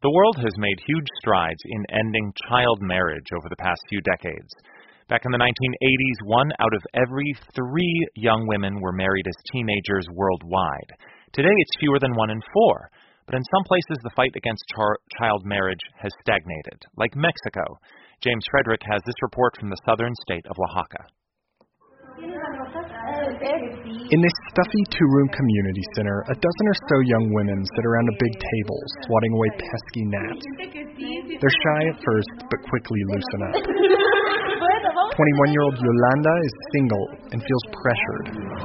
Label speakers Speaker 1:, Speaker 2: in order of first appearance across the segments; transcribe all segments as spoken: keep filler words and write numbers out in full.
Speaker 1: The world has made huge strides in ending child marriage over the past few decades. Back in the nineteen eighties, one out of every three young women were married as teenagers worldwide. Today, it's fewer than one in four. But in some places, the fight against char- child marriage has stagnated, like Mexico. James Frederick has this report from the southern state of Oaxaca.
Speaker 2: In this stuffy two-room community center, a dozen or so young women sit around a big table, swatting away pesky gnats. They're shy at first, but quickly loosen up. twenty-one-year-old Yolanda is single and feels pressured.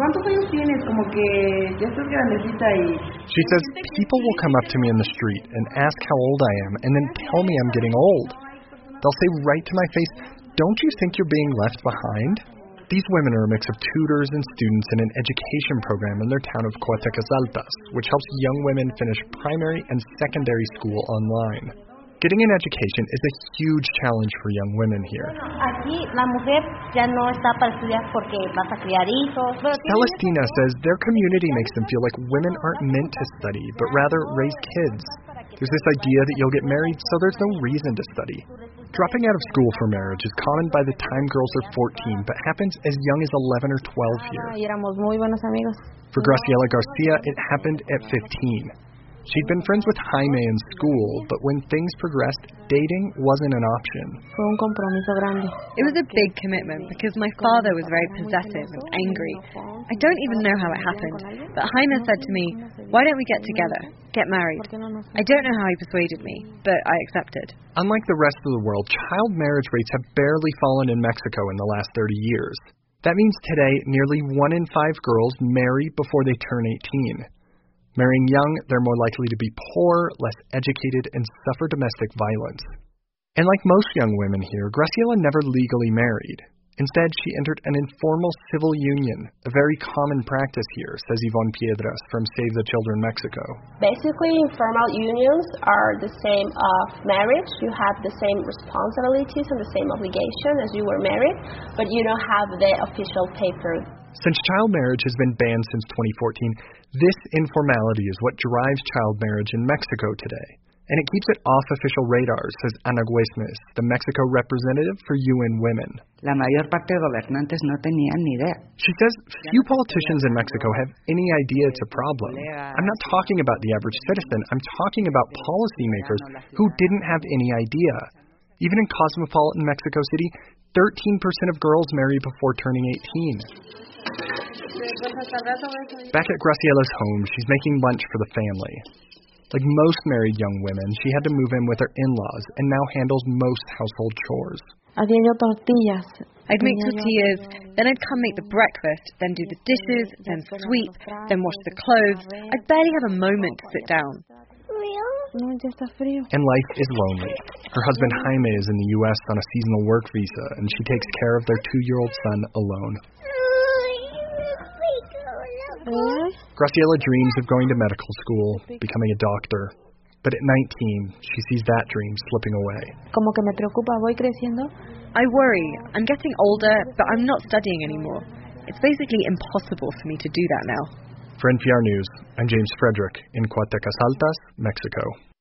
Speaker 2: She says people will come up to me in the street and ask how old I am and then tell me I'm getting old. They'll say right to my face, "Don't you think you're being left behind?" These women are a mix of tutors and students in an education program in their town of Coatecas Altas, which helps young women finish primary and secondary school online. Getting an education is a huge challenge for young women here. Celestina says their community makes them feel like women aren't meant to study, but rather raise kids. There's this idea that you'll get married, so there's no reason to study. Dropping out of school for marriage is common by the time girls are fourteen, but happens as young as eleven or twelve here. For Graciela Garcia, it happened at fifteen. She'd been friends with Jaime in school, but when things progressed, dating wasn't an option.
Speaker 3: It was a big commitment because my father was very possessive and angry. I don't even know how it happened, but Jaime said to me, "Why don't we get together, get married?" I don't know how he persuaded me, but I accepted.
Speaker 2: Unlike the rest of the world, child marriage rates have barely fallen in Mexico in the last thirty years. That means today, nearly one in five girls marry before they turn eighteen. Marrying young, they're more likely to be poor, less educated, and suffer domestic violence. And like most young women here, Graciela never legally married. Instead, she entered an informal civil union, a very common practice here, says Yvonne Piedras from Save the Children Mexico.
Speaker 4: Basically, informal unions are the same of marriage. You have the same responsibilities and the same obligation as you were married, but you don't have the official paper.
Speaker 2: Since child marriage has been banned since twenty fourteen, this informality is what drives child marriage in Mexico today. And it keeps it off official radars, says Ana Guesmes, the Mexico representative for U N Women.
Speaker 5: La mayor parte de gobernantes no tenían ni idea.
Speaker 2: She says few politicians in Mexico have any idea it's a problem. I'm not talking about the average citizen. I'm talking about policymakers who didn't have any idea. Even in cosmopolitan Mexico City, thirteen percent of girls marry before turning eighteen. Back at Graciela's home, she's making lunch for the family. Like most married young women, she had to move in with her in-laws and now handles most household chores.
Speaker 3: I'd make tortillas, then I'd come make the breakfast, then do the dishes, then sweep, then wash the clothes. I'd barely have a moment to sit down.
Speaker 2: And life is lonely. Her husband Jaime is in the U S on a seasonal work visa, and she takes care of their two-year-old son alone. Graciela dreams of going to medical school, becoming a doctor. But at nineteen, she sees that dream slipping away.
Speaker 3: I worry. I'm getting older, but I'm not studying anymore. It's basically impossible for me to do that now.
Speaker 2: For N P R News, I'm James Frederick in Coatecas Altas, Mexico.